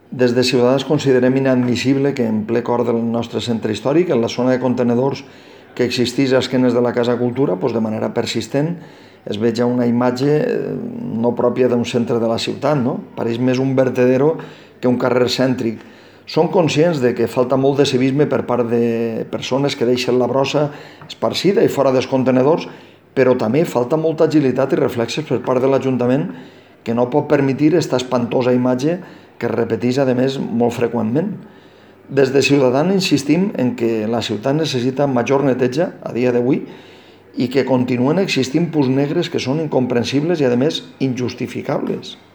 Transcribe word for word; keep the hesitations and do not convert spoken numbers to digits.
Des de Ciutadans considerem inadmissible que en ple cor del nostre centre històric, en la zona de contenedors que existeix a esquenes de la Casa Cultura, doncs de manera persistent es veja una imatge no pròpia d'un centre de la ciutat, no? Pareix més un vertedero que un carrer cèntric. Som conscients de que falta molt de civisme per part de persones que deixen la brossa esparcida i fora dels contenedors, però també falta molta agilitat i reflexes per part de l'Ajuntament, que no pot permetre aquesta espantosa imatge que es repeteix, a més, molt freqüentment. Des de Ciutadans insistim en que la ciutat necessita major neteja a dia d'avui i que continuen existint punts negres que són incomprensibles i, a més, injustificables.